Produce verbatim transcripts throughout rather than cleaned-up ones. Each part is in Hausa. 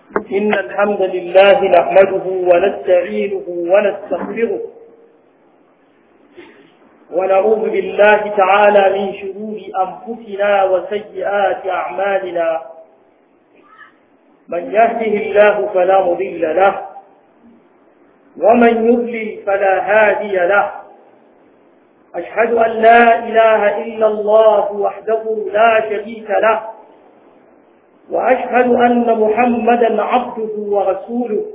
إن الحمد لله نحمده ونستعينه ونستغفره ونعوذ بالله تعالى من شرور أنفسنا وسيئات أعمالنا. من يهده الله فلا مضل له ومن يضلل فلا هادي له. أشهد أن لا إله إلا الله وحده لا شريك له، وأشهد أن محمدا عبده ورسوله.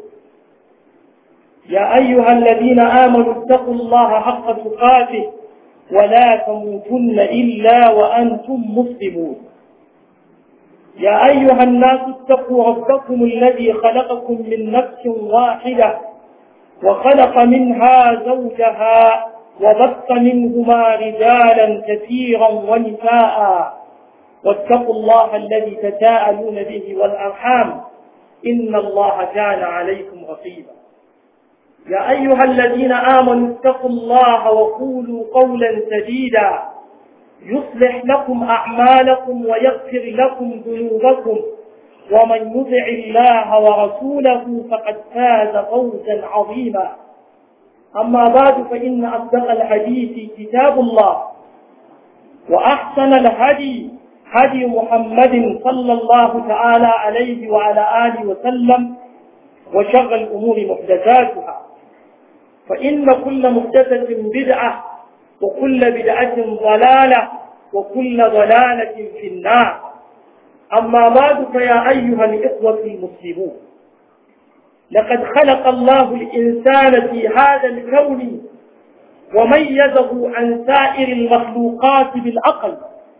يا أيها الذين آمنوا اتقوا الله حق تقاته ولا تموتن إلا وأنتم مسلمون. يا أيها الناس اتقوا ربكم الذي خلقكم من نفس واحدة وخلق منها زوجها وبث منهما رجالا كثيرا ونساء، واتقوا الله الذي تساءلون به والأرحام إن الله كان عليكم رقيبا. يا أيها الذين آمنوا اتقوا الله وقولوا قولا سديدا يصلح لكم أعمالكم ويغفر لكم ذنوبكم، ومن يطع الله ورسوله فقد فاز فوزا عظيما. أما بعد، فإن أصدق الحديث كتاب الله، وأحسن الهدي هدي محمد صلى الله تعالى عليه وعلى آله وسلم، وشر الأمور محدثاتها، فإن كل محدثة بدعة وكل بدعة ضلالة وكل ضلالة في النار. أما بعد، فيا أيها الإخوة المسلمون، لقد خلق الله الإنسان في هذا الكون وميزه عن سائر المخلوقات بالعقل،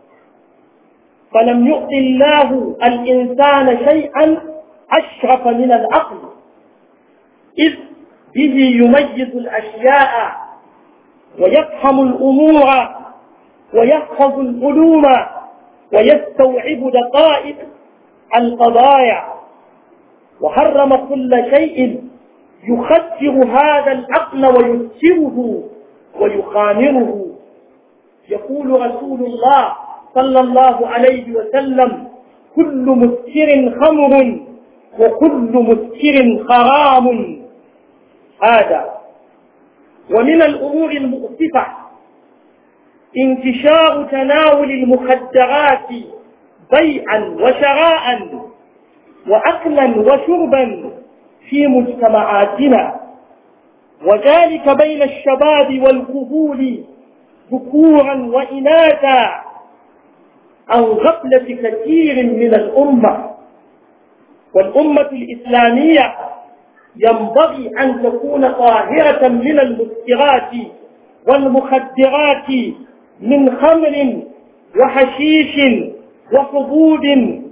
فلم يؤت الله الإنسان شيئا أشرف من العقل، إذ به يميز الأشياء ويفهم الأمور ويحفظ العلوم ويستوعب دقائق القضايا، وحرم كل شيء يخدر هذا العقل ويسره ويخامره. يقول رسول الله صلى الله عليه وسلم: كل مسكر خمر وكل مسكر حرام. هذا. ومن الأمور المؤسفة انتشار تناول المخدرات بيعا وشراء وأكلا وشربا في مجتمعاتنا، وذلك بين الشباب والكهول ذكورا وإناثا، عن غفلة كثير من الأمة. والأمة الإسلامية ينبغي أن تكون طاهرة من المسكرات والمخدرات، من خمر وحشيش وحبوب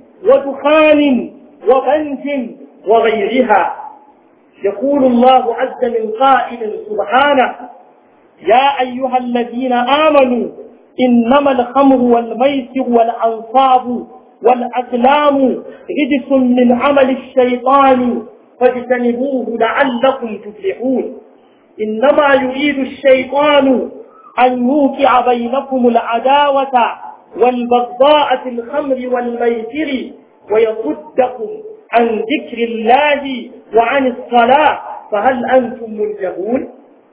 ودخان وبنج وغيرها. يقول الله عز من قائل سبحانه: يا أيها الذين آمنوا إنما الخمر والميسر والأنصاب والأزلام رجس من عمل الشيطان فاجتنبوه لعلكم تفلحون. إنما يريد الشيطان أن يوقع بينكم العداوة والبغضاء في الخمر والميسر ويصدكم عن ذكر الله وعن الصلاة فهل أنتم منتهون؟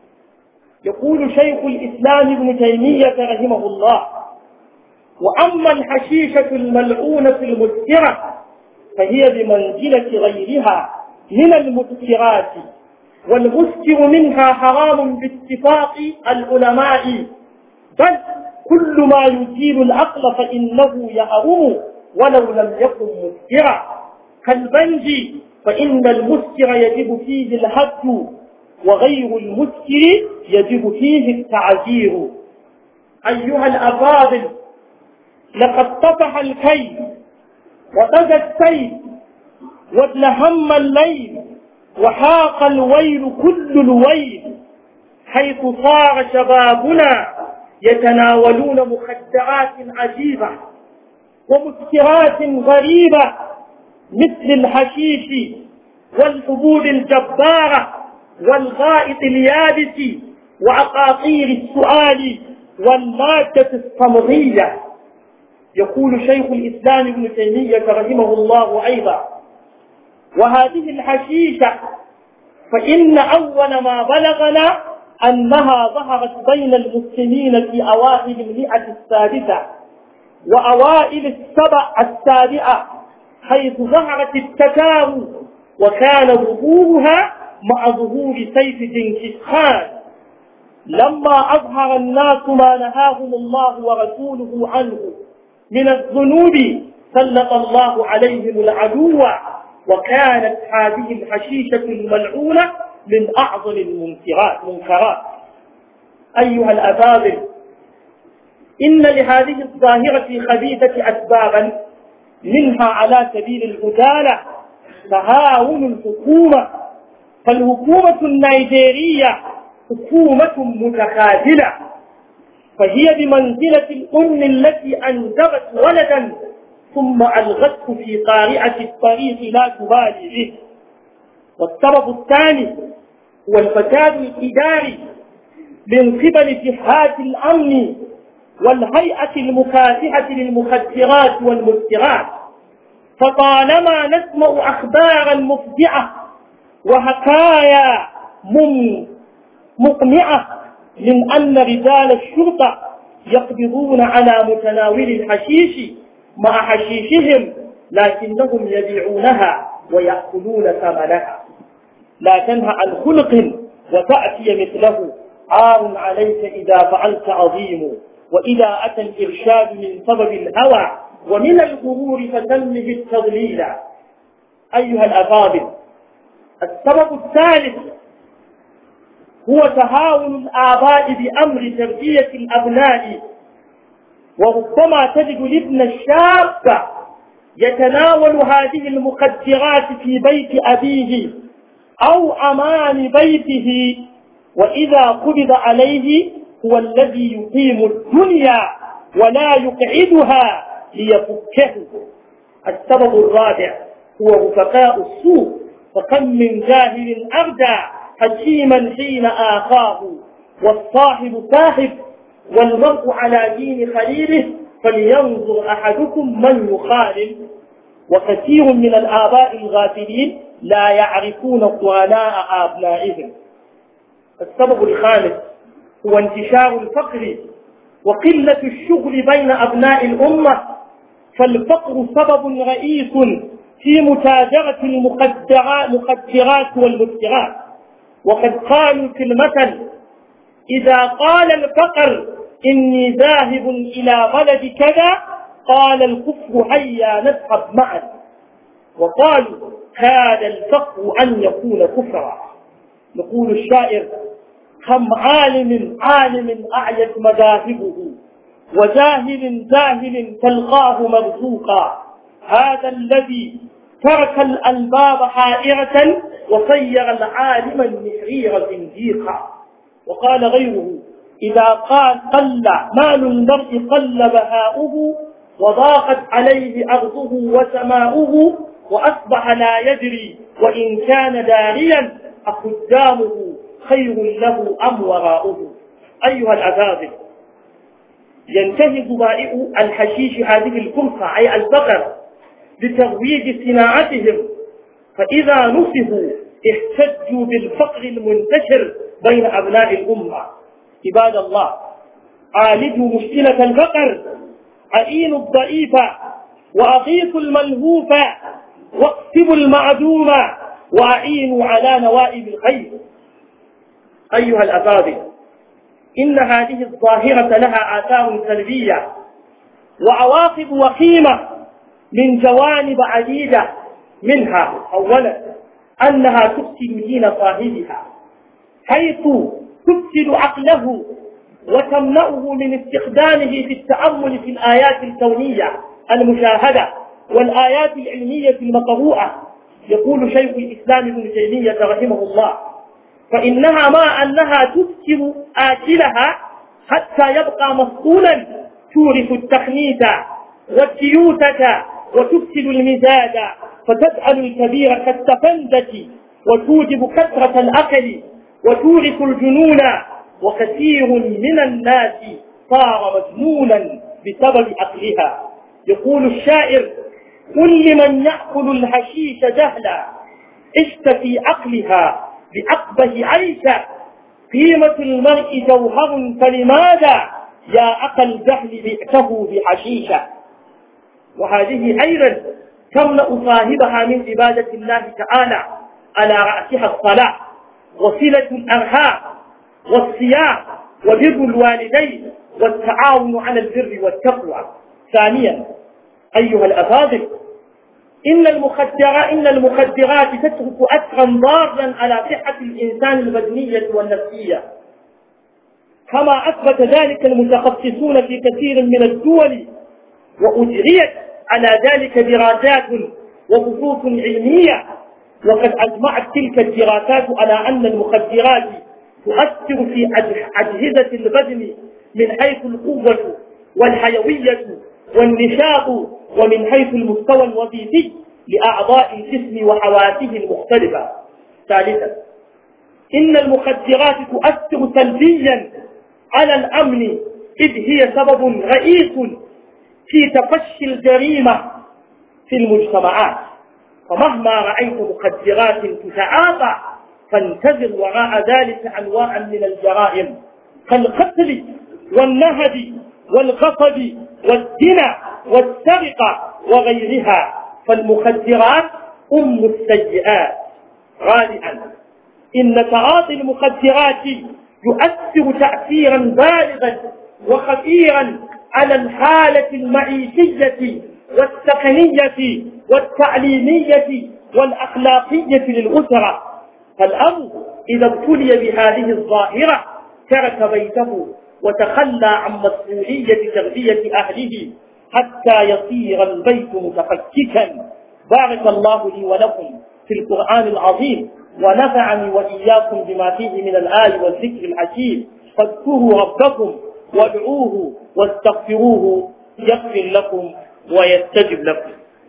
يقول شيخ الإسلام ابن تيمية رحمه الله: وأما الحشيشة الملعونة المسكرة فهي بمنزلة غيرها من المسكرات، والمسكر منها حرام باتفاق العلماء، بل كل ما يثير العقل فإنه يحرم ولو لم يكن مسكرا، كالبنج فإن المسكر يجب فيه الحد وغير المسكر يجب فيه التعزير. أيها الأفاضل، لقد طفح الكيل وطغى السيل وادلهم الليل وحاق الويل كل الويل، حيث صار شبابنا يتناولون مخدرات عجيبة ومسكرات غريبة مثل الحشيش والحبوب الجبارة والغائط اليابس وعقاقير السؤال والمادة الصمغية. يقول شيخ الإسلام ابن تيمية رحمه الله أيضا: وهذه الحشيشة فإن أول ما بلغنا أنها ظهرت بين المسلمين في أواخر المئة السادسة وأوائل السبع السابعة، حيث ظهرت التتار، وكان ظهورها مع ظهور سيف جنكيز خان. لما أظهر الناس ما نهاهم الله ورسوله عنه من الذنوب سلط الله عليهم العدو، وكانت هذه الحشيشة الملعونة من أعظم المنكرات. أيها الأفاضل، إن لهذه الظاهرة الخبيثة أسبابا، منها على سبيل العدالة تهاون الحكومة. فالحكومة النيجيرية حكومة متخاذلة، فهي بمنزلة الأم التي أنجبت ولدا ثم ألغته في قارعة الطريق لا تبالي به. والسبب الثاني هو الفساد الإداري من قبل جهات الأمن والهيئة المكافحة للمخدرات والمسكرات. فطالما نسمع أخبارا مفزعة وحكايا مقنعة من أن رجال الشرطة يقبضون على متناول الحشيش مع حشيشهم، لكنهم يبيعونها ويأكلون ثمنها. لا تنهى عن خلق وتأتي مثله، عار عليك إذا فعلت عظيم، وإذا أتى الإرشاد من سبب الهوى ومن الغرور فتنه التضليل. أيها الأفاضل، السبب الثالث هو تهاون الآباء بأمر تربية الأبناء. وربما تجد الابن الشاب يتناول هذه المخدرات في بيت أبيه أو أمام بيته، وإذا قبض عليه هو الذي يقيم الدنيا ولا يقعدها ليفكه. السبب الرابع هو رفقاء السوء، فكم من جاهل أردى حكيما حين آخاه، والصاحب صاحب والمرء على دين خليله، فلينظر أحدكم من يخالل. وكثير من الآباء الغافلين لا يعرفون ولاء أبنائهم. السبب الخامس هو انتشار الفقر وقلة الشغل بين أبناء الأمة. فالفقر سبب رئيس في متاجرة المخدرات والمسكرات. وقد قالوا في المثل: إذا قال الفقر إني ذاهب إلى بلد كذا، قال الكفر هيا نذهب معا. وقالوا كاد الفقر أن يكون كفرا. يقول الشاعر: كم عالم عالم أعيت مذاهبه، وجاهل جاهل تلقاه مرزوقا. هذا الذي ترك الألباب حائرة وصير العالم المحرير زنديقا. وقال غيره: إذا قال قل مال المرء قل بهاؤه، وضاقت عليه أرضه وسماؤه، وأصبح لا يدري وإن كان داريا أقدامه خير له أم وراؤه. أيها الأفاضل، ينتهز بائع الحشيش هذه الفرصة أي الفقر لترويج صناعتهم، فإذا نصبوا احتجوا بالفقر المنتشر بين أبناء الأمة. عباد الله، عالجوا مشكلة الفقر، أعينوا الضعيف وأغيثوا الملهوف، واكسبوا المعدوم، وأعينوا على نوائب الخير. أيها الأفاضل، إن هذه الظاهرة لها آثار سلبية وعواقب وخيمة من جوانب عديدة. منها أولا أنها تفسد دين صاحبها، حيث تفسد عقله وتمنعه من استخدامه في التأمل في الآيات الكونية المشاهدة والآيات العلمية المقروءة. يقول شيخ الإسلام ابن تيمية رحمه الله: فإنها مع أنها تفسد آكلها حتى يبقى مسؤولا، تورث التخنيث والتيوتة وتفسد المزاج، فتجعل الكبير كالتفندة، وتوجب كثرة الأكل، وتورث الجنون. وكثير من الناس صار مجنونا بسبب أكلها. يقول الشاعر: قل لمن يأكل الحشيش جهلا عشت في عقلها بأقبه عيشا، قيمة المرء جوهر فلماذا يا أخا الجهل بئته بحشيشة. وهذه أيضا تمنع صاحبها من عبادة الله تعالى على رأسها الصلاة وصلة الأرحام والصيام وبر الوالدين والتعاون على البر والتقوى. ثانيا أيها الأفاضل، إن المخدرات إن المخدرات تترك أثرا ضارا على صحة الإنسان البدنية والنفسية، كما أثبت ذلك المتخصصون في كثير من الدول، وأجريت على ذلك دراسات وبحوث علمية، وقد أجمعت تلك الدراسات على أن المخدرات تؤثر في أجهزة البدن من حيث القوة والحيوية والنشاط، ومن حيث المستوى الوظيفي لأعضاء الجسم وحواسه المختلفة. ثالثا إن المخدرات تؤثر سلبيا على الأمن، إذ هي سبب رئيس في تفشي الجريمة في المجتمعات. فمهما رأيت مخدرات تتعاطى فانتظر وراء ذلك أنواعا من الجرائم كالقتل والنهب والغصب والزنا والسرقة وغيرها، فالمخدرات أم السيئات. رابعا إن تعاطي المخدرات يؤثر تأثيرا بالغا وخطيرا على الحالة المعيشية والسكنية والتعليمية والأخلاقية للأسرة. فالأب إذا ابتلي بهذه الظاهرة ترك بيته وتخلى عن مسؤولية تربية أهله حتى يصير البيت متفككا. بارك الله لي ولكم في القرآن العظيم، ونفعني وإياكم بما فيه من الآي والذكر الحكيم. فاذكروا ربكم وادعوه واستغفروه يغفر لكم ويستجب لكم.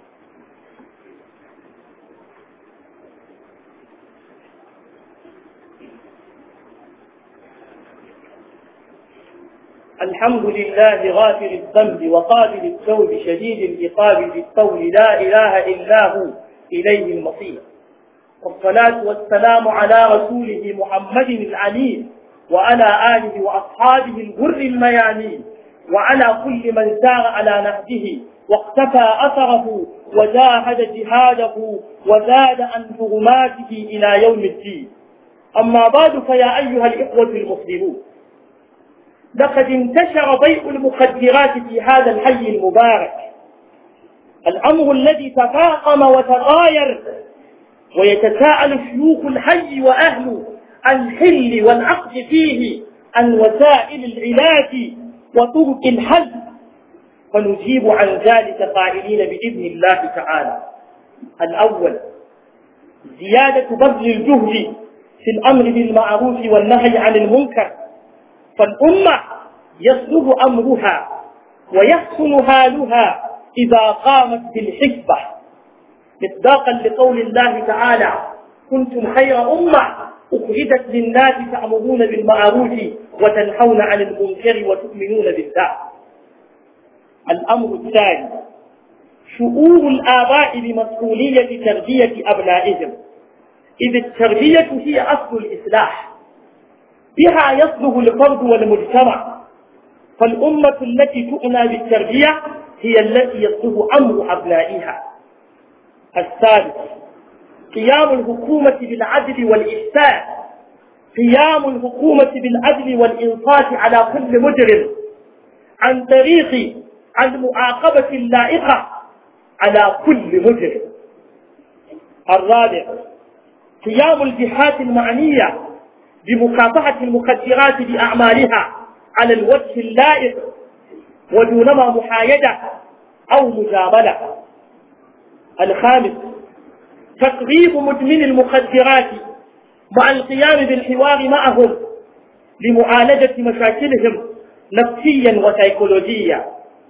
الحمد لله غافر الذنب وقابل التوب شديد العقاب بالطول، لا إله إلا هو إليه المصير. والصلاة والسلام على رسوله محمد العليم وعلى آله وأصحابه الغر الميامين، وعلى كل من سار على نهجه واقتفى أثره وجاهد جهاده وزاد عن حرماته إلى يوم الدين. أما بعد، فيا أيها الإخوة المسلمون، لقد انتشر بيع المخدرات في هذا الحي المبارك، الأمر الذي تفاقم وتغاير، ويتساءل شيوخ الحي وأهله عن الحل والعقد فيه، عن وسائل العلاج وطرق الحل، فنجيب عن ذلك قائلين بإذن الله تعالى. الأول زيادة بذل الجهد في الأمر بالمعروف والنهي عن المنكر، فالأمة يسلب أمرها ويحسن حالها إذا قامت بالحسبة، مصداقا لقول الله تعالى: كنتم خير أمة أخرجت للناس تأمرون بالمعروف وتنهون عن المنكر وتؤمنون بالله. الأمر الثاني شعور الآباء بمسؤولية تربية أبنائهم، إذ التربية هي أصل الإصلاح، بها يصلح الفرد والمجتمع، فالأمة التي تؤنى بالتربية هي التي يصلح أمر أبنائها. الثالث قيام الحكومة بالعدل والإحسان، قيام الحكومة بالعدل والإنصاف على كل مجرم عن طريق المعاقبة اللائقة على كل مجرم. الرابع قيام الجهات المعنية بمكافحة المخدرات بأعمالها على الوجه اللائق ودونما محايدة أو مجاملة. الخامس تقريب مدمن المخدرات مع القيام بالحوار معهم لمعالجة مشاكلهم نفسيا وسيكولوجيا.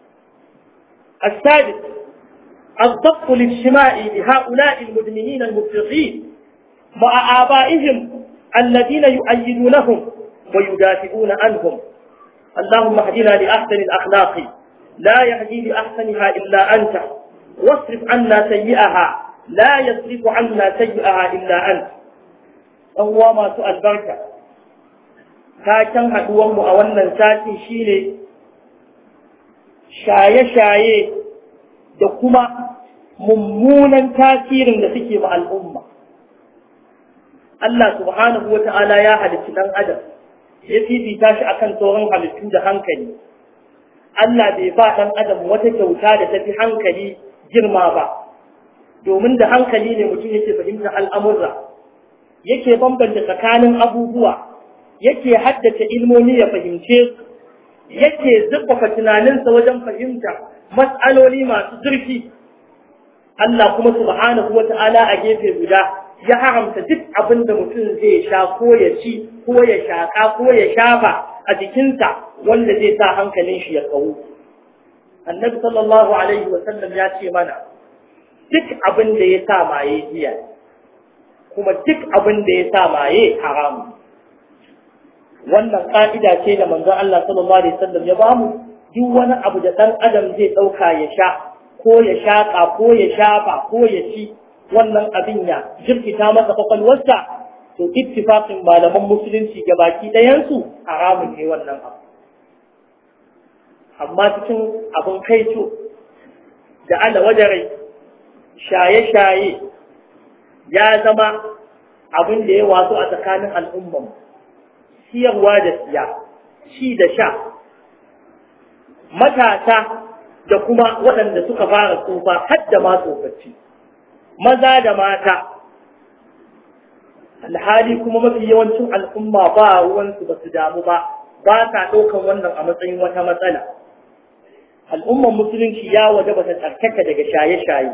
السادس الضبط الاجتماعي بهؤلاء المدمنين المفرطين مع آبائهم الذين يؤيدونهم ويدافعون عنهم. اللهم اهدنا لأحسن الأخلاق لا يهدي لأحسنها إلا أنت، واصرف عنا سيئها لا يصرف عنا سيئها إلا أنت. أنوا ما سؤال بركة كاكن هدوان مؤونا ساتي شيني شاية شاية دكما ممونا تاثير لسكي مع الأمة. الله سبحانه وتعالى يا حدث لن أدب يفي تاشي أكن تورن حدثون ده هنكلي. Allah bai ba ɗan adam wata kyauta da tafi hankali girma ba, domin da hankali ne mutum yake fahimtar al'amurra, yake bambanta tsakanin abubuwa, yake haddace ilmomi ya fahimce su, yake zurfafa tunaninsa wajen fahimta mas'aloli masu zurfi. Allah kuma subhanahu wa ta'ala a gefe guda ya haramta duk abin da mutum zai sha ko ya ci ko ya shaƙa ko ya shafa a jikinsa wanda zai sa hankalin shi ya kawo. Annabi sallallahu alaihi wa sallam ya ce mana duk abin da ya sa maye giya kuma duk abin da ya sa maye haramu. Wannan ka'ida ce da manzon Allah sallallahu alaihi wa sallam ya bamu. Duk wani abu da dan adam zai dauka ya sha ko ya shaka ko ya shafa ko ya ci wannan abin ya jirkita masa kwakwalwarsa, to ittifaqin malaman musulunci gabaki ɗayansu haramun ne wannan abu. Amma cikin abin kaito da ala wajarai shaye-shaye ya zama abin da ya wasu a tsakanin al'umman, siyarwa da siya, ci da sha, matasa da kuma waɗanda suka fara tsufa har da ma tsofaffi, maza da mata. Alhali kuma mafi yawancin al'umma ba ruwansu ba su damu ba, ba sa ɗaukan wannan a matsayin wata matsala. Al'umman musulunci ya waje ba ta tsarkaka daga shaye-shaye.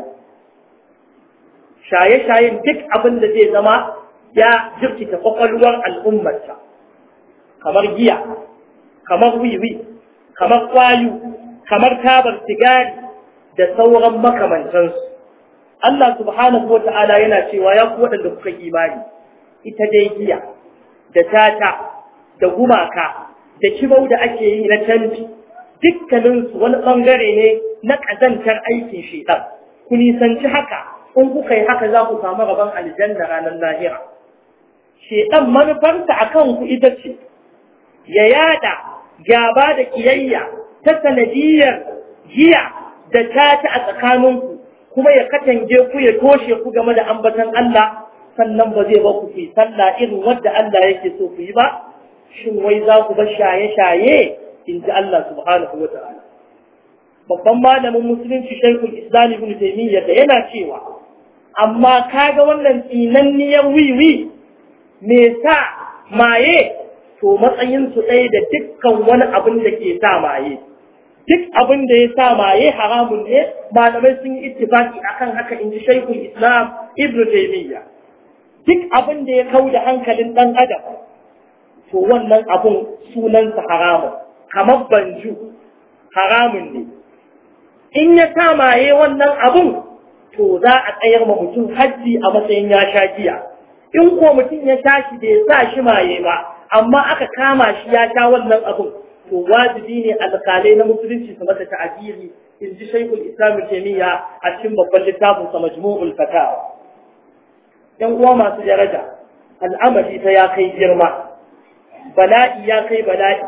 Shaye-shayen duk abin da zai zama ya jirkita kwakwalwar al'ummarsa, kamar giya, kamar wiwi, kamar kwayu, kamar tabar sigari da sauran makamantansu. Allah subhanahu wa ta'ala yana cewa ya ku waɗanda kuka imani, ita dai giya da tata da gumaka da kibau da ake yi na canfi, dukkaninsu wani ɓangare ne na ƙazantar aikin shaitan. Ku nisanci haka, in kuka yi haka za ku samu rabon aljanna ranar lahira. Shaitan manufarsa a kanku ita ce, ya yada gaba da kiyayya ta sanadiyar giya da tata a tsakaninku, kuma ya katange ku ya toshe ku game da ambatan Allah, sannan ba zai ba ku fi sallah irin wadda Allah yake so ku yi ba. Shin wai za ku bar shaye-shaye? In ji Allah subhanahu wa ta'ala. Babban malamin musulunci Shaykhul Islam Ibn Taymiyyah da yana cewa, amma kaga wannan tsinanniyar wiwi me sa maye, to matsayin su ɗaya da dukkan wani abin da ke sa maye. Duk abin da ya sa maye haramun ne, malamai sun yi ittifaki akan haka, in ji Shaykhul Islam Ibn Taymiyyah. Duk abin da ya kau da hankalin ɗan adam, to wannan abun sunansa haramun, kamar banju haramun ne. In ya sa maye wannan abun, to za a tsayar ma mutum hajji a matsayin ya sha giya. In ko mutum ya sha shi bai sa shi maye ba, amma aka kama shi ya sha wannan abun, to wajibi ne alƙalai na musulunci su masa ta'aziri, in ji Shaykhul Islam Taymiyyah a cikin babban littafin sa Majmu'ul Fatawa. Yan uwa masu daraja, al'amari ta ya kai girma, bala'i ya kai bala'i.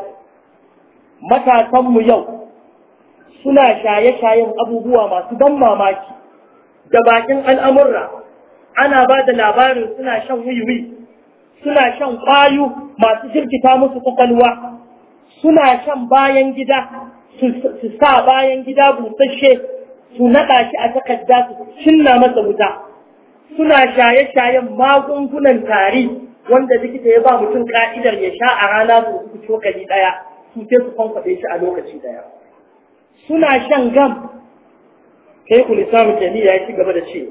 Matasan mu yau suna shaye-shayen abubuwa masu ban mamaki da bakin al'amurra. Ana ba da labarin suna shan wiwi, suna shan kwayu masu jirkita musu kwakwalwa, suna shan bayan gida, su sa bayan gida busasshe, su naɗa shi a takarda su cinna masa wuta. Suna shaye-shayen magungunan tari wanda likita ya ba mutum ka'idar ya sha a rana su uku cokali ɗaya, su ce su kwankwaɗe shi a lokaci ɗaya. Suna shan gam. Kai ku lissamu jami'a ya ci gaba da ce,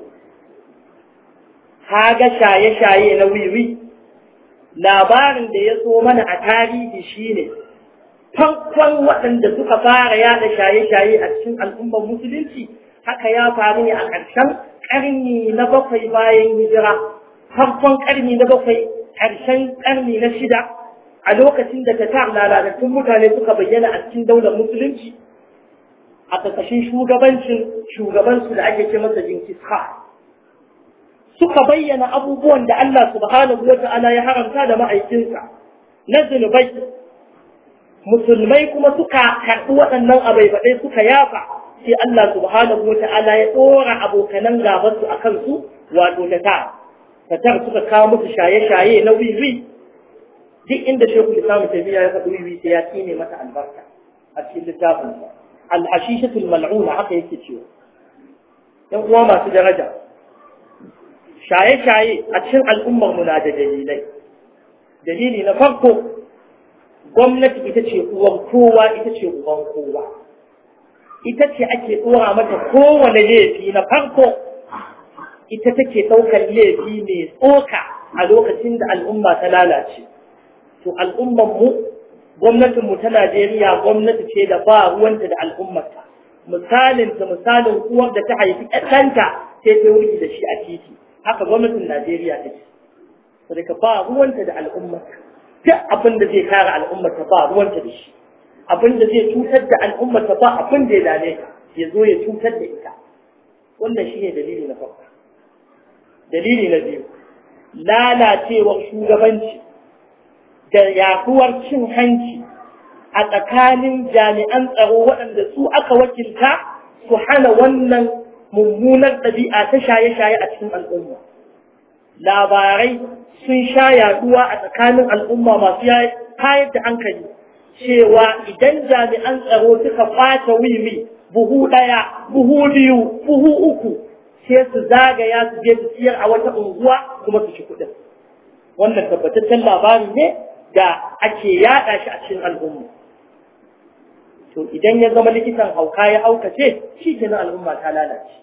haga shaye-shaye na wiwi, labarin da ya so mana a tarihi shine farkon waɗanda suka fara yada shaye-shaye a cikin al'ummar musulunci. Haka ya faru ne a ƙarshen ƙarni na bakwai bayan hijira, farkon ƙarni na bakwai, ƙarshen ƙarni na shida, a lokacin da ta lalatattun mutane suka bayyana a cikin daular musulunci a ƙarƙashin shugabancin shugabansu da ake ce masa Genghis Khan. suka bayyana abubuwan da Allah subhanahu wa ta'ala ya haramta da ma'aikinsa na zunubai, musulmai kuma suka karɓi waɗannan abaibaɗai suka yafa, sai Allah subhanahu wa ta'ala ya ɗora abokanan gabansu a kansu, wato ta ta tatar suka kawo musu shaye-shaye na wiwi. Duk inda Shekul Islam Taimiyya ya faɗi wiwi sai ya tsine mata albarka a cikin littafinsa. Al-hashishatul mal'una haka yake cewa. ‘Yan uwa masu daraja, shaye-shaye a cikin al'ummar mu na da dalilai. Dalili na farko, gwamnati ita ce uwan kowa, ita ce uban kowa. Ita ce ake ɗora mata kowane laifi na farko, ita take ɗaukar laifi mai tsoka a lokacin da al'umma ta lalace. To al'ummar mu, gwamnatin mu ta Najeriya gwamnati ce da ba ruwanta da al'ummarta. Misalin ta misalin uwar da ta haifi ɗanta sai ta wuri da shi a titi. Haka gwamnatin Najeriya take. Saboda ba ruwanta da al'ummarta. Duk abin da zai kare al'ummarta ba ruwanta da shi. Abin da zai cutar da al'ummarta ba abin da ya dame ka, ya zo ya cutar da ita. Wannan shine dalili na farko. Dalili na biyu, lalacewar shugabanci da yaduwar cin hanci a tsakanin jami'an tsaro waɗanda su aka wakilta su hana wannan mummunar ɗabi'a ta shaye-shaye a cikin al'umma. Labarai sun sha yaduwa a tsakanin al'umma masu tayar da hankali cewa idan jami'an tsaro suka ɓata wiwi buhu ɗaya, buhu biyu, buhu uku, sai su zagaya su je su siyar a wata unguwa kuma su ci kuɗin. Wannan tabbataccen labari ne da ake yaɗa shi a cikin al'umma. To idan ya zama likitan hauka ya haukace, shi kenan al'umma ta lalace.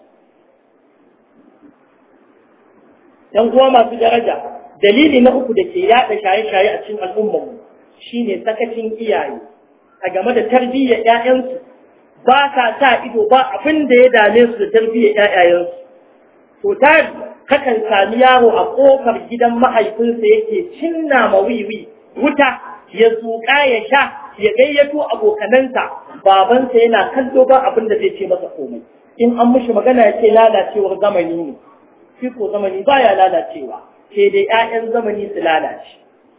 ‘Yan uwa masu daraja, dalili na uku da ke yaɗa shaye-shaye a cikin al'ummarmu shi ne sakacin iyaye a game da tarbiyyar ‘ya'yansu, ba sa sa ido ba abin da ya dame su da tarbiyyar ‘ya'yayensu. To tari kakan sami yaro a ƙofar gidan mahaifinsa yake cinna ma wiwi wuta, ya zuƙa ya sha, ya gayyato abokanansa, babansa yana kallo ba abin da zai ce masa komai. In an mishi magana ya ce lalacewar zamani ne, shi ko zamani baya lalacewa, sai dai ‘ya'yan zamani su lalace.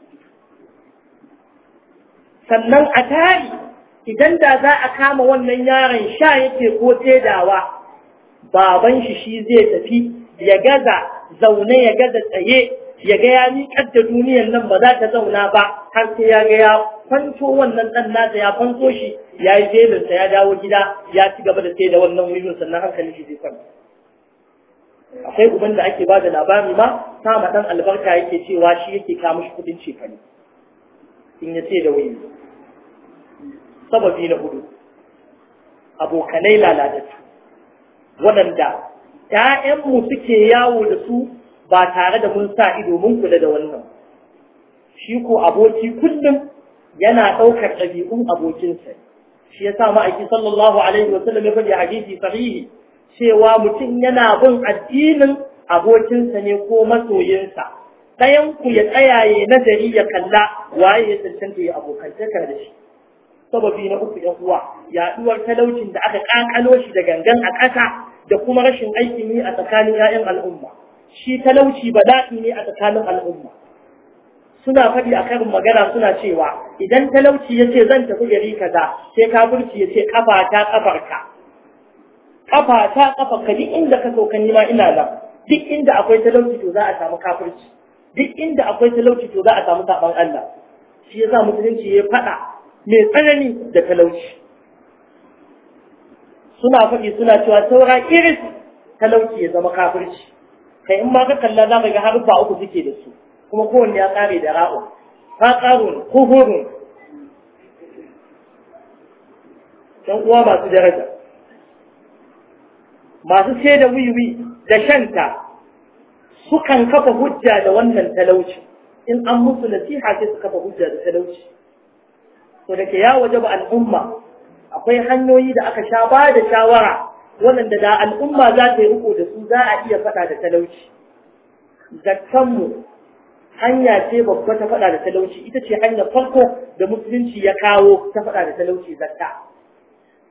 Sannan a tari, idan da za a kama wannan yaron sha yake ko tsedawa, baban shi shi zai tafi ya gaza zaune ya gaza tsaye, ya ga ya miƙar da duniyar nan ba za ta zauna ba, har sai ya ga ya kwanto wannan ɗan nasa ya kwanto shi, ya yi jelinsa ya dawo gida ya ci gaba da sai da wannan wuyin sannan hankali shi zai kwanta. Akwai uban da ake ba da labari ma, sama ɗan albarka yake cewa shi yake kawo mishi kuɗin cefane in ya ce da wuyi. Sababi na hudu, abokanai lalatattu waɗanda ‘ya'yanmu suke yawo da su ba tare da mun sa ido mun kula da wannan. Shi ko aboki kullum yana ɗaukar ɗabi'un abokinsa. Shi ya sa ma'aiki sallallahu alaihi wa sallam ya faɗi hadisi sahihi cewa mutum yana bin addinin abokinsa ne ko masoyinsa. Ɗayan ku ya tsaya ya nazari ya kalla waye ya cancanta ya abokantaka da shi. Sababi na uku ‘yan uwa, yaɗuwar talaucin da aka ƙaƙalo shi da gangan a ƙasa da kuma rashin aikin yi a tsakanin ‘ya'yan al'umma. Shi talauci bala'i ne a tsakanin al'umma. Suna faɗi a karin magana suna cewa idan talauci ya ce zan tafi gari kaza, sai kafirci ya ce ƙafa ta ƙafarka. Ƙafa ta ƙafarka duk inda ka so ka nima ina nan. Duk inda akwai talauci to za a samu kafirci. Duk inda akwai talauci to za a samu saɓon Allah. Shi ya sa musulunci ya faɗa mai tsanani da talauci. Suna faɗi suna cewa saura iris talauci ya zama kafirci. Kai in ma ka kalla za ka ga harfa uku suke da su, kuma kowanne ya ƙare da ra'u. Ka ƙarun, kuhurun. ‘Yan uwa masu daraja, masu ce da wiwi da shanta sukan kafa hujja da wannan talauci. In an musu nasiha sai su kafa hujja da talauci. To da ke ya waje ba al'umma, akwai hanyoyi da aka sha ba da shawara waɗanda da al'umma za ta yi uku da su za a iya faɗa da talauci. Zakkanmu hanya ce babba ta faɗa da talauci, ita ce hanyar farko da musulunci ya kawo ta faɗa da talauci zakka.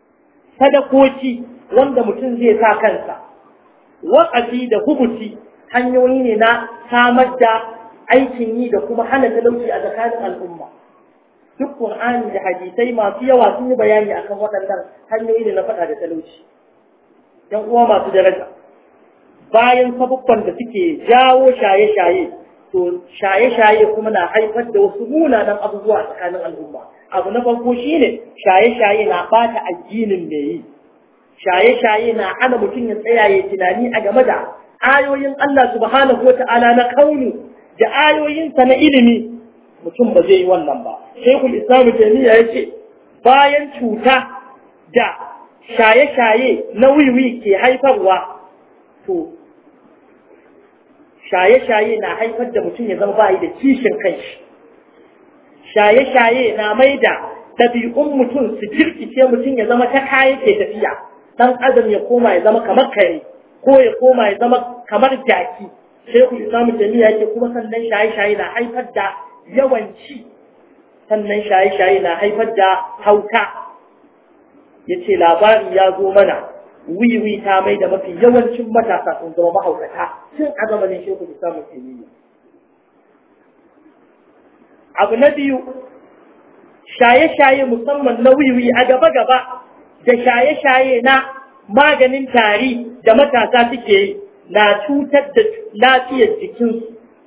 Sadakoki wanda mutum zai sa kansa, waƙafi da hubuti hanyoyi ne na samar da aikin yi da kuma hana talauci a tsakanin al'umma. Duk Qur'ani da hadisai masu yawa sun yi bayani akan waɗannan hanyoyi ne na faɗa da talauci. ‘Yan uwa masu daraja, bayan sabubban da suke jawo shaye-shaye, to shaye-shaye kuma na haifar da wasu munanan abubuwa a tsakanin al'umma. Abu na farko shine shaye-shaye na ɓata addinin mai yi. Shaye-shaye na hana mutum ya tsaya ya tunani a game da ayoyin Allah subhanahu wa ta'ala na kaunu da ayoyinsa na ilimi. Mutum ba zai yi wannan ba. Shekul Islam Taimiyya ya ce, bayan cuta da shaye-shaye na wiwi ke haifarwa, to, shaye-shaye na haifar da mutum ya zama bayi da kishin kanshi. Shaye-shaye na mai da ɗabi'un mutum su jirkice mutum ya zama ta kaya ke tafiya, ɗan adam ya koma ya zama kamar kare, ko ya koma ya zama kamar jaki. Shekul Islam Taimiyya ya ce kuma sannan shaye-shaye na haifar da yawanci, sannan shaye-shaye na haifar da hauka. Ya ce labari ya zo mana, wiwi ta mai da mafi yawancin matasa sun zama mahaukata tun a zamanin Shekul Islam Taimiyya. Abu na biyu, shaye-shaye musamman na wiwi a gaba-gaba da shaye-shaye na maganin tari da matasa suke yi na cutar da lafiyar jikinsu,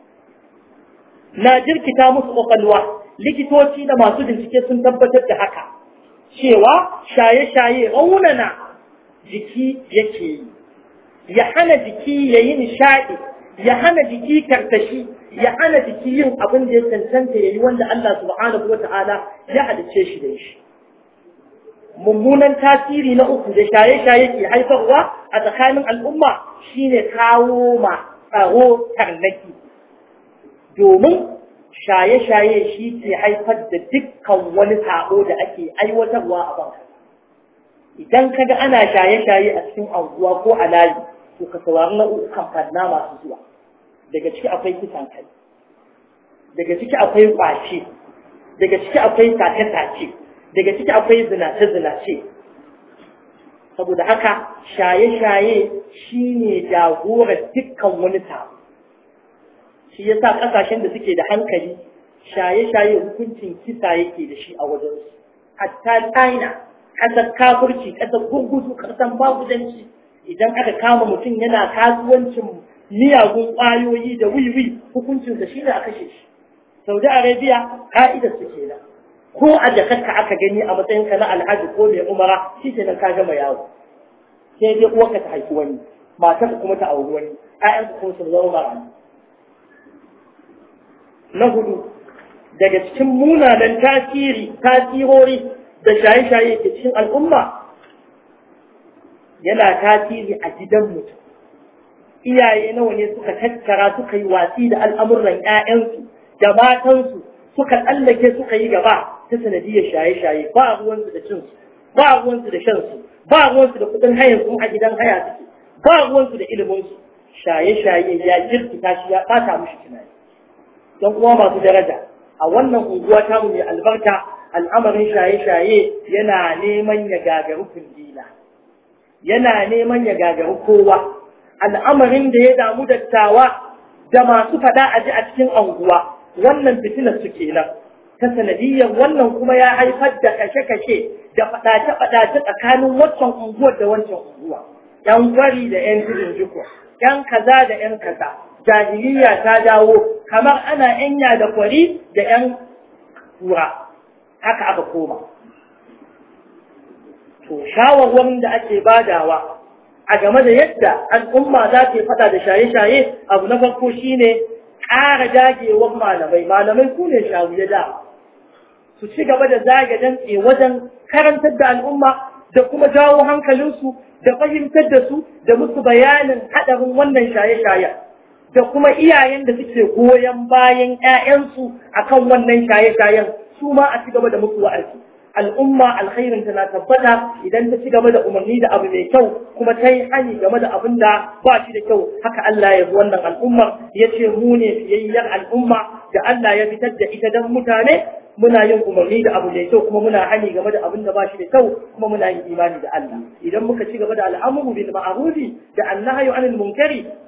na jirkita musu ƙwaƙwalwa. Likitoci da masu bincike sun tabbatar da haka, cewa shaye-shaye raunana jiki yake yi, ya hana jiki ya yi nishaɗi, ya hana jiki karkashi, ya hana jiki yin abin da ya cancanta ya yi wanda Allah subhanahu wa ta'ala ya halicce shi da shi. Mummunan tasiri na uku da shaye-shaye ke haifarwa a tsakanin al'umma shine kawo ma tsaro tarnaki. Domin shaye-shaye shi ke haifar da dukkan wani sabo da ake aiwatarwa a banka. Idan kaga ana shaye-shaye a cikin anguwa ko a layi, to ka saurari nau'ukan fanna masu zuwa. Daga ciki akwai kisan kai, daga ciki akwai kwace, daga ciki akwai sace-sace, daga ciki akwai zinace-zinace. Saboda haka shaye-shaye shine jagorar dukkan wani sabo. Shi yasa kasashen da suke da hankali, shaye-shaye hukuncin kisa yake da shi a wajensu. Hatta China, ƙasar kafirci, ƙasar gurguzu, ƙasar bagudanci, idan aka kama mutum yana kasuwancin miyagun ƙwayoyi da wiwi, hukuncinsa shi ne a kashe shi. Saudi Arabia ka'idar su kenan. Ko a jakarka aka gani a matsayinka na alhaji ko mai umara, shi kenan ka gama yawo. Sai dai uwarka ta haifi wani, matarka kuma ta auri wani, ƴaƴanka kuma su zama marayu. Na hudu, daga cikin munanan tasiri, tasirori da shaye-shaye ke cikin al'umma, yana tasiri a gidan mutum. Iyaye nawa ne suka tattara suka yi watsi da al'amuran ‘ya'yansu da matansu suka tsallake suka yi gaba ta sanadiyar shaye-shaye, ba ruwansu da cinsu, ba ruwansu da shansu, ba ruwansu da kudin hayan kuma a gidan haya suke, ba ruwansu da iliminsu. Shaye-shaye ya jirkita shi ya ɓata mushi tunani. Don uwa masu daraja, a wannan unguwa tamu mai albarka, al'amarin shaye-shaye yana neman ya gagari kundila, yana neman ya gagari kowa. Al'amarin da ya damu dattawa da masu fada a ji a cikin anguwa, wannan fitinar su kenan. Ta sanadiyyar wannan kuma ya haifar da kashe-kashe da fadace-fadace tsakanin waccan unguwar da wancan unguwa. ‘Yan gwari da ‘yan tudun jiko, ‘yan kaza da ‘yan kaza. Jahiliya ta dawo kamar ana ‘yanya da kwari da ‘yan kura. Haka aka koma. To, shawarwarin da ake badawa a game da yadda al'umma za ta fada da shaye-shaye, abu na farko shine ƙara dagewar malamai. Malamai su ne shawiye da su ci gaba da zage dantse wajen karantar da al'umma da kuma jawo hankalinsu da fahimtar da su da musu bayanin haɗarin wannan shaye-shaye, da kuma iyayen da suke goyon bayan ‘ya'yansu akan wannan shaye-shayen su ma a ci gaba da musu wa'azi. Al'umma alkhairin ta na tabbata idan ta ci gaba da umarni da abu mai kyau kuma ta yi hani game da abin da ba shi da kyau. Haka Allah ya bi wannan al'ummar, ya ce mu ne fiyayyar al'umma da Allah ya fitar da ita don mutane. Muna yin umarni da abu mai kyau kuma muna hani game da abin da ba shi da kyau kuma muna yin imani da Allah. Idan muka ci gaba da al'amuru bil ma'rufi da annahyu anil munkari,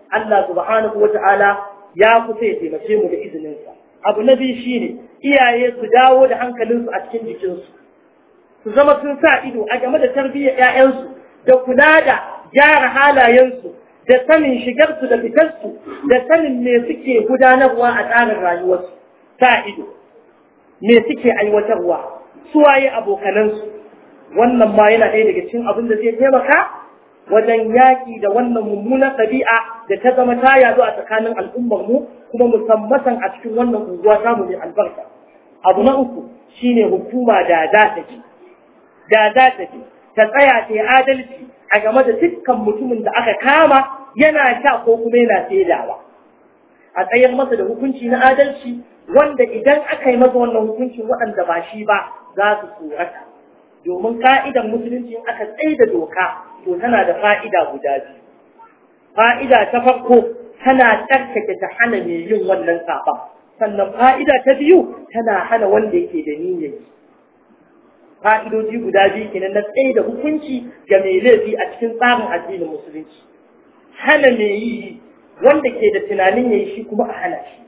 Allah subhanahu wata'ala ya kusa ya taimake mu da izininsa. Abu na biyu shine iyaye su dawo da hankalinsu a cikin jikinsu, su zama sun sa ido a game da tarbiyyar 'ya'yansu da kula da gyara halayensu da sanin shigarsu da fitarsu da sanin me suke gudanarwa a tsarin rayuwarsu. Sa ido me suke aiwatarwa, suwaye abokanansu. Wannan ma yana ɗaya daga cikin abin da zai taimaka wajen yaƙi da wannan mummunan ɗabi'a da ta zama ta yazo a tsakanin al'ummarmu kuma musamman a cikin wannan unguwa tamu mai albarka. Abu na uku shine hukuma da za ta ji da za ta ji ta tsaya ta yi adalci a game da dukkan mutumin da aka kama yana sha ko kuma yana saidawa, a tsayar masa da hukunci na adalci wanda idan aka yi masa wannan hukuncin waɗanda ba shi ba za su tsorata. Domin ka'idar musulunci in aka tsaye da doka to tana da fa'ida guda biyu. Fa'ida ta farko tana tsarkake ta hana mai yin wannan saɓon, sannan fa'ida ta biyu tana hana wanda yake da niyyar. Fa'idoji guda biyu kenan na tsaye da hukunci ga mai laifi a cikin tsarin addinin musulunci. Hana mai yi wanda ke da tunanin yayi shi kuma a hana shi.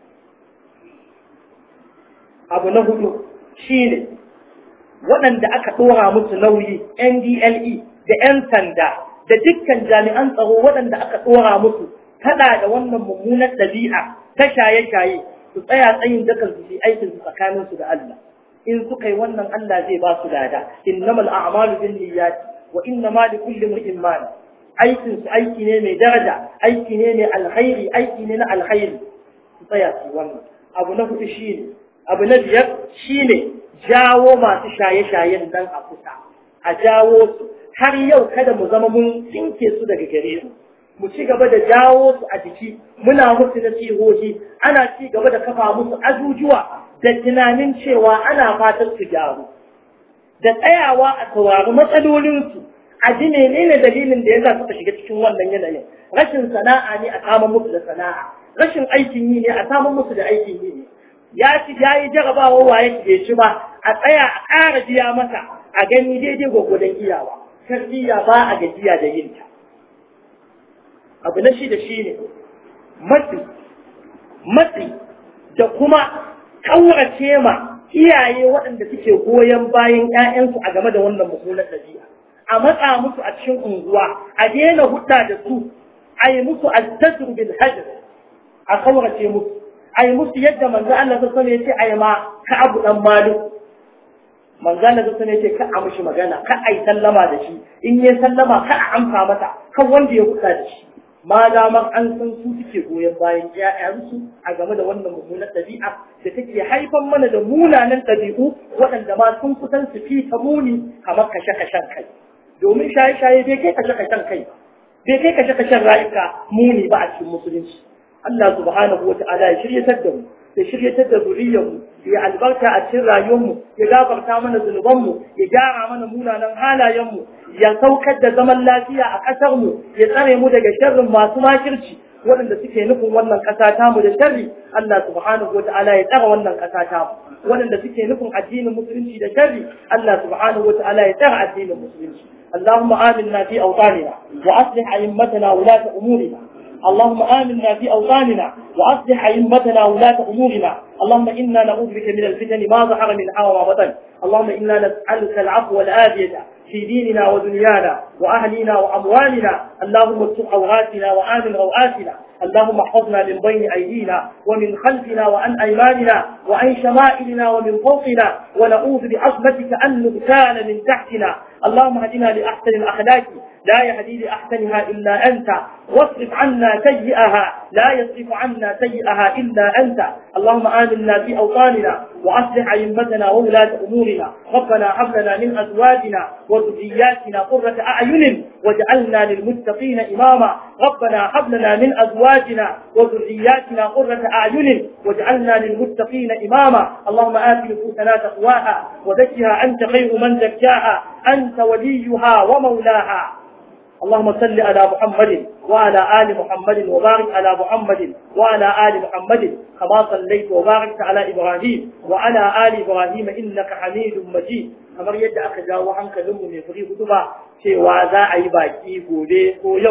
Abu na hudu shine waɗanda aka ɗora musu nauyi N D L E da 'yan sanda da dukkan jami'an tsaro waɗanda aka ɗora musu faɗa da wannan mummunar ɗabi'a ta shaye-shaye su tsaya tsayin dakan su yi aikin su tsakanin su da Allah. In suka yi wannan Allah zai ba su lada. Innamal a'malu binniyati wa innama likulli imrin ma nawa. Aikin su aiki ne mai daraja, aiki ne mai alkhairi, aiki ne na alkhairi. Su tsaya su wannan. Abu na hudu shine, abu na biyar shine jawo masu shaye-shayen nan a kusa, a jawo su har yau kada mu zama mun tsinke su daga gare su, mu ci gaba da jawo su a jiki, muna musu nasihohi, ana ci gaba da kafa musu ajujuwa da tunanin cewa ana fatan su gyaru, da tsayawa a saurari matsalolinsu, a ji menene dalilin da yasa suka shiga cikin wannan yanayin. Rashin sana'a ne a samun musu da sana'a, rashin aikin yi ne a samun musu da aikin yi ne. Ya ci ya yi jarabawa waye bai ci ba, a tsaya a ƙara biya masa a gani daidai gwagwadon iyawa. Tarbiyya ba a gajiya da yin ta. Abu na shida shine matsi matsi da kuma kaurace ma iyaye waɗanda suke goyon bayan ƴaƴansu a game da wannan mummunar ɗabi'a. A matsa musu a cikin unguwa, a daina hudda da su, a yi musu azzazru bil hajr, a kaurace musu. Ai musu yadda manzo Allah ta sani yace ai ma ka Abu dan Malik, manzo Allah ta sani yace ka a mishi magana, ka ai sallama da shi, in yayi sallama ka a amsa mata, kan wanda ya huta da shi. Ma damar an san su suke goyon bayan ƴaƴansu a game da wannan mummunar ɗabi'a da take haifar mana da munanan ɗabi'u waɗanda ma sun kusan su fi ta muni kamar kashe-kashen kai. Domin shaye-shaye bai kai kashe-kashen kai, bai kai kashe-kashen rayuka muni ba a cikin musulunci. Allah subhanahu wa ta'ala ya shiryatar da mu, ya shiryatar da zuriyarmu, ya albarka a cikin rayuwarmu, ya gafarta mana zunubanmu, ya gyara mana munanan halayenmu, ya saukar da zaman lafiya a ƙasarmu, ya tsare mu daga sharrin masu makirci waɗanda suke nufin wannan ƙasa tamu da sharri. Allah subhanahu wa ta'ala ya tsara wannan ƙasa tamu. Waɗanda suke nufin addinin musulunci da sharri, Allah subhanahu wa ta'ala ya tsara addinin musulunci. اللهم آمنا في أوطاننا وأصلح أئمتنا ولاة أمورنا. اللهم آمنا في أوطاننا وأصلح أئمتنا ولاة أمورنا. اللهم إنا نعوذ بك من الفتن ما ظهر منها وما بطن. اللهم إنا نسألك العفو والعافية في ديننا ودنيانا وأهلنا وأموالنا. اللهم استر عوراتنا وآمن روآتنا. اللهم احفظنا من بين أيدينا ومن خلفنا وعن أيماننا وعن شمائلنا ومن فوقنا، ونعوذ بعصمتك أن نغتال من تحتنا. اللهم اهدنا لأحسن الأخلاق لا يهدي لأحسنها إلا أنت، واصرف عنا سيئها لا يصرف عنا سيئها إلا أنت. اللهم آمنا في أوطاننا وأصلح أئمتنا وولاة أمورنا. ربنا هب لنا من أزواجنا وذرياتنا قرة أعين واجعلنا للمتقين إماما. ربنا هب لنا من أزواجنا وذرياتنا قرة أعين واجعلنا للمتقين إماما. اللهم آت نفوسنا تقواها وزكها أنت خير من زكاها، أنت وليها ومولاها. اللهم صل على محمد وعلى آل محمد وبارك على محمد وعلى آل محمد كما صليت وباركت على إبراهيم وعلى آل إبراهيم إنك حميد مجيد. kamar yadda aka jawo hankalinmu mai furi hudu ba cewa za a yi baki gobe ko yau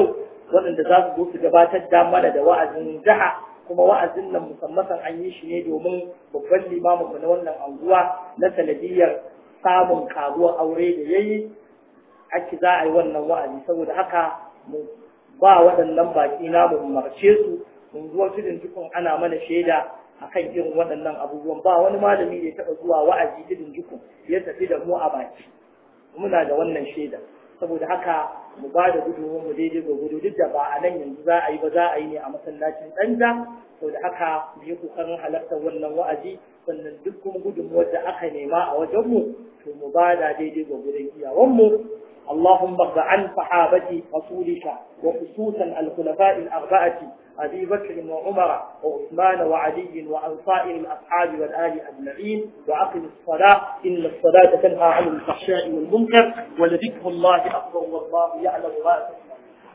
waɗanda za su zo su gabatar da mana da wa'azin jiha kuma wa'azin nan musamman an yi shi ne domin babban limamin na wannan anguwa na sanadiyar samun karuwar aure da yayi ake za a yi wannan wa'azi saboda haka mu ba waɗannan baki namu mu marce su mun zuwa tudun jikun ana mana shaida akan irin waɗannan abubuwan ba wani malami da ya taɓa zuwa wa'azi tudun jikun ya tafi da mu a baki muna da wannan shaida saboda haka mu ba da gudunmuwar mu daidai gwagwado duk da ba a nan yanzu za a yi ba za a yi ne a masallacin ɗanja saboda haka mu yi kokarin halartar wannan wa'azi sannan duk kuma gudunmuwar da aka nema a wajenmu to mu ba da daidai gwagwadon iyawanmu اللهم ارض عن صحابة رسولك وخصوصا الخلفاء الأربعة أبي بكر وعمر وعثمان وعلي وعن سائر الأصحاب والآل أجمعين وأقم الصلاة إن الصلاة تنهى عن الفحشاء والمنكر ولذكر الله أكبر والله يعلم ما تفعلون